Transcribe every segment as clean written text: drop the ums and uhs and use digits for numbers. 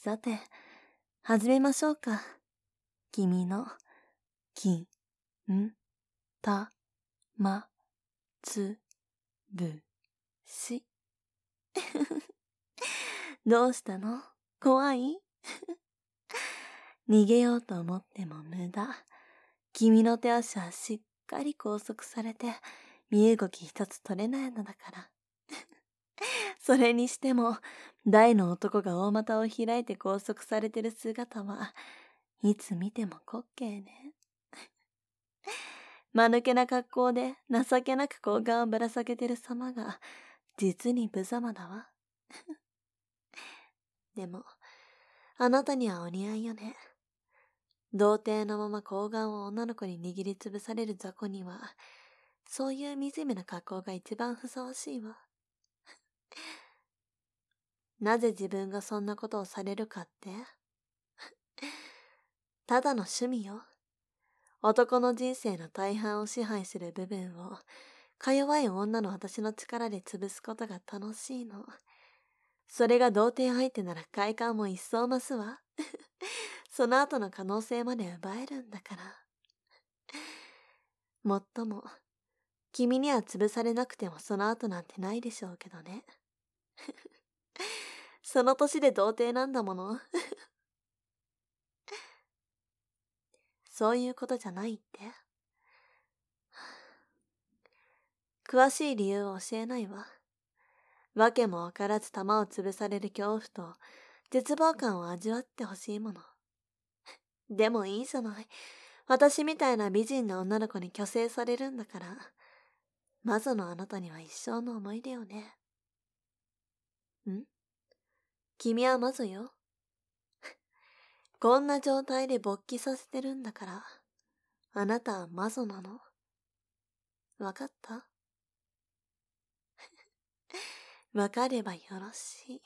さて、始めましょうか。君の、き、ん、た、ま、つ、ぶ、し。どうしたの？怖い？逃げようと思っても無駄。君の手足はしっかり拘束されて、身動き一つ取れないのだから。それにしても、大の男が大股を開いて拘束されてる姿はいつ見ても滑稽ね。間抜けな格好で情けなく睾丸をぶら下げてる様が実に無様だわ。でも、あなたにはお似合いよね。童貞のまま睾丸を女の子に握りつぶされる雑魚には、そういう惨めな格好が一番ふさわしいわ。なぜ自分がそんなことをされるかってただの趣味よ。男の人生の大半を支配する部分を、か弱い女の私の力で潰すことが楽しいの。それが童貞相手なら快感も一層増すわ。その後の可能性まで奪えるんだから。もっとも、君には潰されなくてもその後なんてないでしょうけどね。その年で童貞なんだもの。そういうことじゃないって。詳しい理由を教えないわ。わけもわからず弾を潰される恐怖と絶望感を味わってほしいもの。でもいいじゃない。私みたいな美人な女の子に虚勢されるんだから。魔女のあなたには一生の思い出よね。君は魔女よ。こんな状態で勃起させてるんだから、あなたは魔女なの。わかった？わかればよろしい。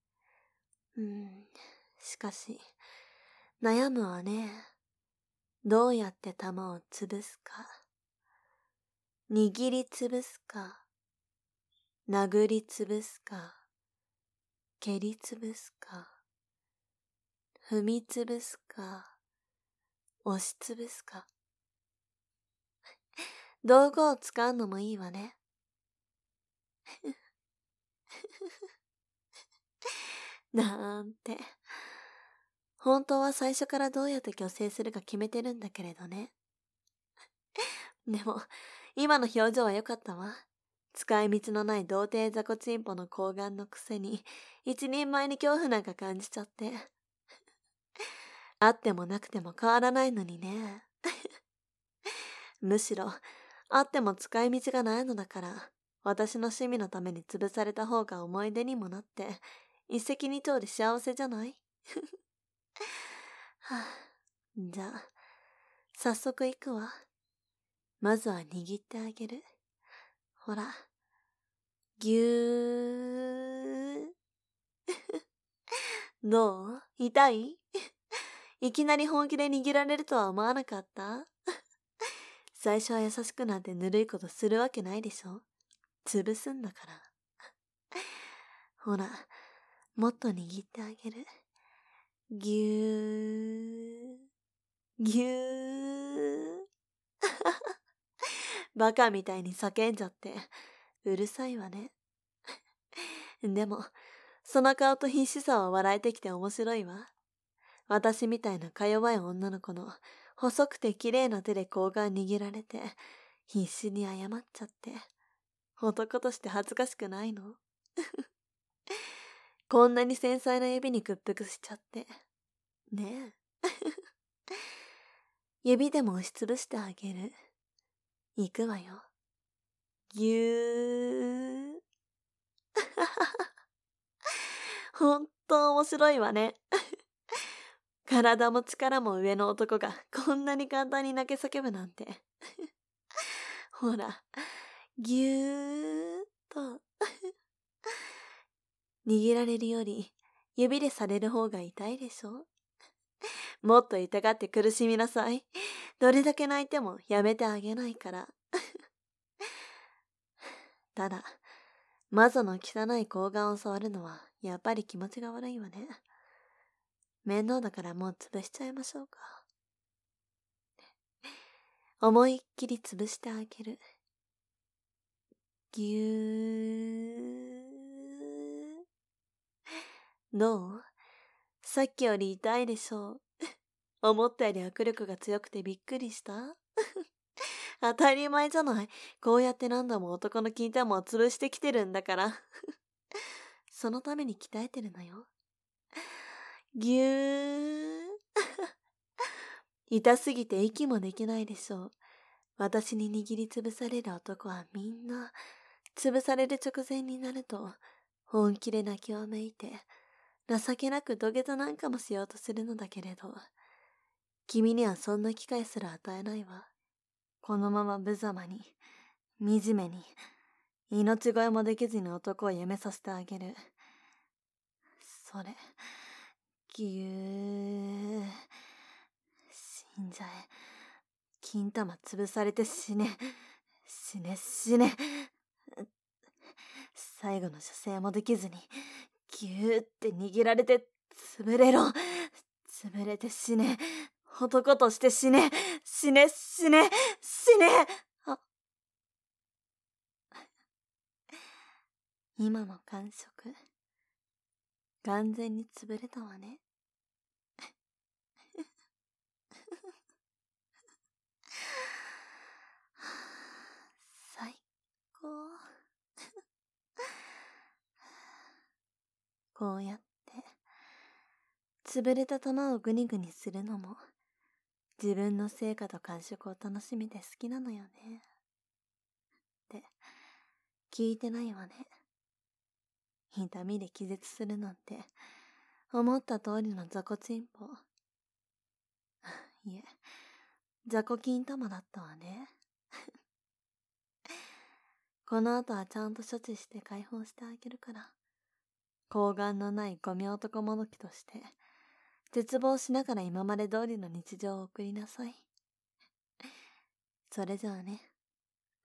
しかし、悩むわね。どうやって玉を潰すか。握り潰すか。殴り潰すか。蹴り潰すか。踏み潰すか。押し潰すか。道具を使うのもいいわね。なんて。本当は最初からどうやって虚勢するか決めてるんだけれどね。でも、今の表情は良かったわ。使い道のない童貞雑魚チンポの睾丸のくせに、一人前に恐怖なんか感じちゃって。あってもなくても変わらないのにね。むしろ、あっても使い道がないのだから、私の趣味のために潰された方が思い出にもなって、一石二鳥で幸せじゃない？はあ、じゃあ、早速行くわ。まずは握ってあげる。ほら、ぎゅー。どう？痛い？いきなり本気で握られるとは思わなかった？最初は優しくなんてぬるいことするわけないでしょ。潰すんだから。ほら、もっと握ってあげる。ぎゅー。ぎゅー。バカみたいに叫んじゃって、うるさいわね。でも、その顔と必死さは笑えてきて面白いわ。私みたいなか弱い女の子の細くて綺麗な手で睾丸握られて、必死に謝っちゃって。男として恥ずかしくないの？こんなに繊細な指に屈服しちゃって。ねえ。指でも押しつぶしてあげる。行くわよ。ぎゅー。ほんと面白いわね。体も力も上の男がこんなに簡単に泣け叫ぶなんて。ほら、ぎゅーっと。握られるより指でされる方が痛いでしょ？もっと痛がって苦しみなさい。どれだけ泣いてもやめてあげないから。ただ、魔女の汚い睾丸を触るのはやっぱり気持ちが悪いわね。 面倒だからもう潰しちゃいましょうか。思いっきり潰してあげる。ぎゅー。どう？さっきより痛いでしょう。思ったより握力が強くてびっくりした？当たり前じゃない。こうやって何度も男の金玉を潰してきてるんだから。そのために鍛えてるのよ。ぎゅー。痛すぎて息もできないでしょう。私に握りつぶされる男はみんな、潰される直前になると、本気で泣きわめいて、情けなく土下座なんかもしようとするのだけれど、君にはそんな機会すら与えないわ。このまま無様に、惨めに、命乞いもできずに男を辞めさせてあげる。それ、ぎゅー。死んじゃえ。金玉潰されて死ね。死ね死ね。最後の射精もできずに、ぎゅーって握られて、潰れろ。潰れて死ね。男として死ね。死ね死ね死ね。あ、今の感触、完全に潰れたわね。最高。こうやって潰れた玉をグニグニするのも自分の成果と感触を楽しみで好きなのよね。って聞いてないわね。痛みで気絶するなんて思った通りの雑魚チンポ。いえ、雑魚金玉だったわね。この後はちゃんと処置して解放してあげるから、睾丸のないゴミ男もどきとして絶望しながら今まで通りの日常を送りなさい。それじゃあね。